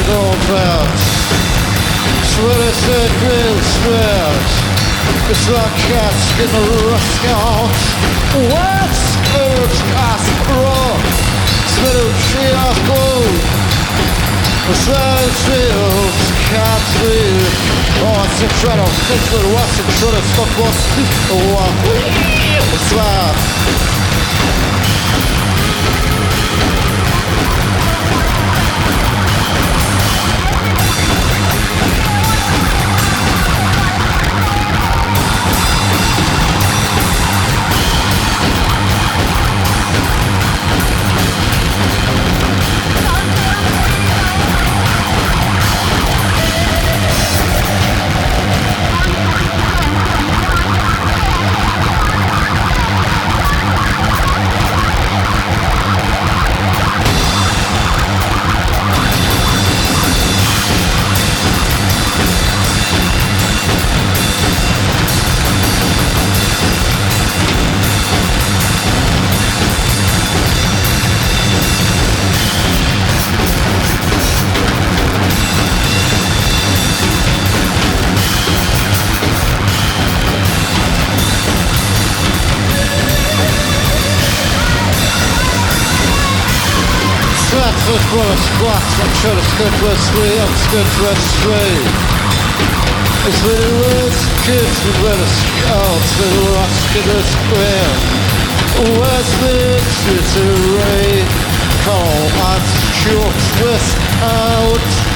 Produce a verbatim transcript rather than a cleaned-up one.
old bells. Sweater said real swears. It's like cats in the restaurant. What's good? Cast raw. Sweater tree of gold. Sweater fields, cats real. Oh, it's a treadle. It's a what's a treadle. Stop what's the walk. It's loud. First one of squats, I'm sure the skirt was three, I'm skirt was three. It's little words, kids with little scouts, little rocks, little square. Where's the exit array? Call us short twist out.